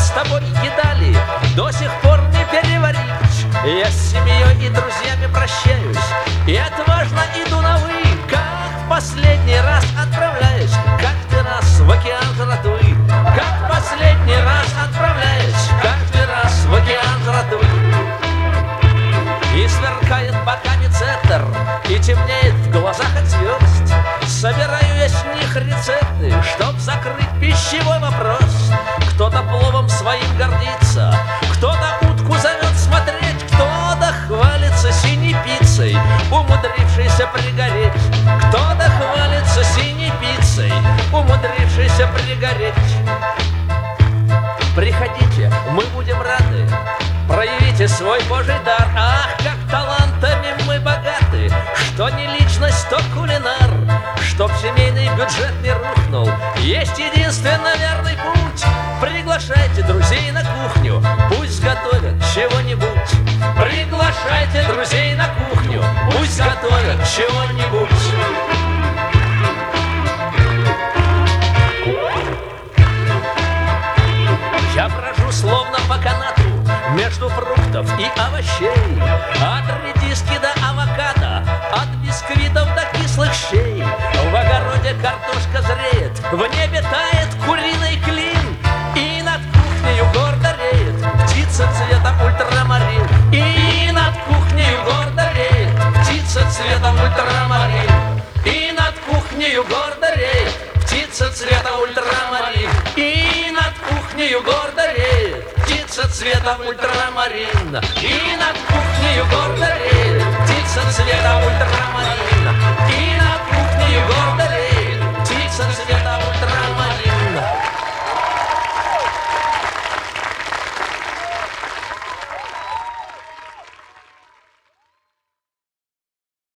с тобой едали до сих пор не переварить. Я с семьей и друзьями прощаюсь и отважно иду на «вы». Как в последний раз отправляюсь каждый раз в океан золотой. Как в последний раз отправляюсь каждый раз в океан золотой. И сверкает боками центр, и темнеет в глазах от звезд. Собираю я с них рецепты, чтоб закрыть пищевой вопрос. Кто-то пловом своим гордится, кто-то утку зовет смотреть, кто-то хвалится синей пиццей, умудрившейся пригореть. Кто-то хвалится синей пиццей, умудрившейся пригореть. Приходите, мы будем рады, проявите свой Божий дар. Ах, как талантами мы богаты, что не личность, то кулинар. Чтоб семейный бюджет не рухнул, есть единственно верный путь. Приглашайте друзей на кухню, пусть готовят чего-нибудь. Приглашайте друзей на кухню, пусть готовят чего-нибудь. Я брожу словно по канату между фруктов и овощей, от редиски до авокадо, от бисквитов до кислых щей. В огороде картошка зреет, в небе тает куриный клин, и над кухнею гордо реет птица цвета ультрамарин. И над кухнею гордо реет птица цвета ультрамарин. И над кухнею гордо реет птица цвета ультрамарин. И над кухнею гордо реет птица цвета ультрамарин. И над кухнею